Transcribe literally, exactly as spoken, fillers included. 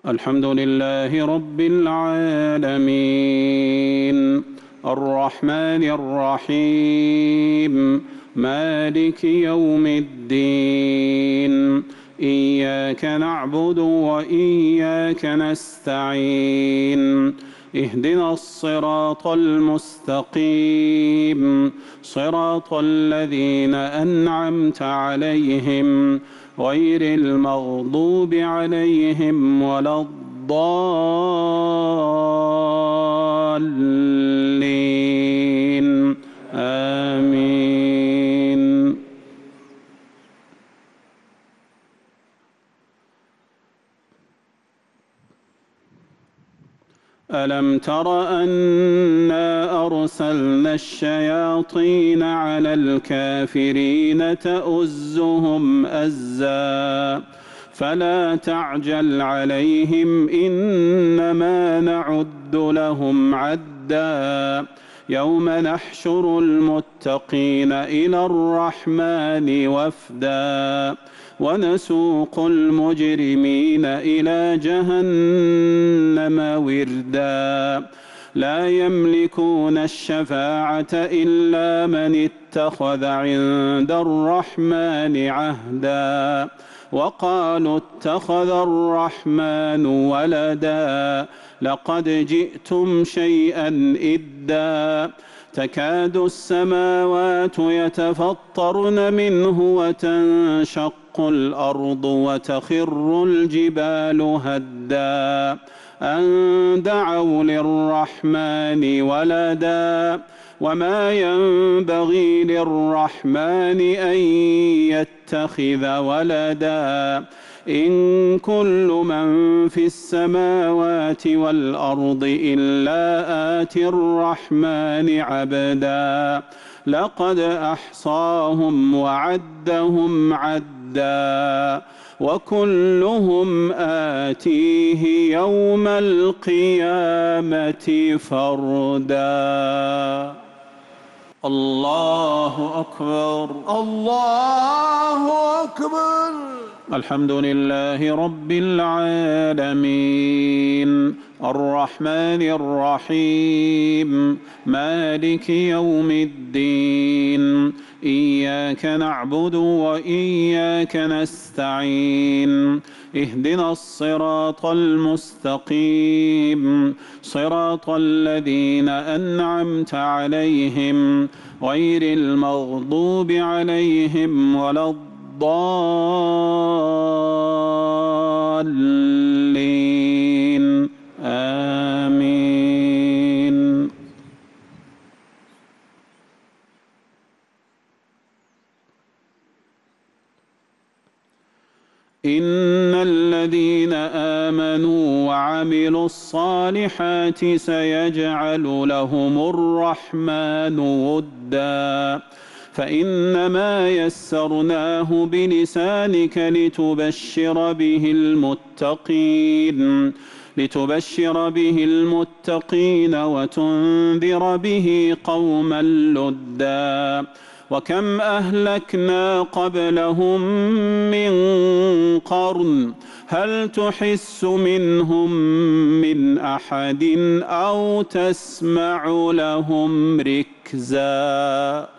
الحمد لله رب العالمين الرحمن الرحيم مالك يوم الدين إياك نعبد وإياك نستعين اهدنا الصراط المستقيم صراط الذين أنعمت عليهم غير المغضوب عليهم ولا الضالين آمين. ألم تر أنا أرسلنا الشياطين على الكافرين تؤزهم أزا فلا تعجل عليهم إنما نعد لهم عدا يوم نحشر المتقين إلى الرحمن وفدا ونسوق المجرمين إلى جهنم وردا لا يملكون الشفاعة إلا من اتخذ عند الرحمن عهدا وقالوا اتخذ الرحمن ولدا لقد جئتم شيئا إدا تكاد السماوات يتفطرن منه وتنشق الأرض وتخر الجبال هدا أن دعوا للرحمن ولدا وما ينبغي للرحمن أن يتخذ ولدا إن كل من في السماوات والأرض إلا آتي الرحمن عبدا لقد أحصاهم وعدهم عدا وكلهم آتيه يوم القيامة فردا. الله أكبر الله أكبر. الحمد لله رب العالمين الرحمن الرحيم مالك يوم الدين إياك نعبد وإياك نستعين اهدنا الصراط المستقيم صراط الذين أنعمت عليهم غير المغضوب عليهم ولا الضالين آمين. إن الذين آمنوا وعملوا الصالحات سيجعل لهم الرحمن ودا فإنما يسرناه بلسانك لتبشر به المتقين لتبشر به المتقين وتنذر به قوما لدا وكم أهلكنا قبلهم من قرن هل تحس منهم من أحد أو تسمع لهم ركزا.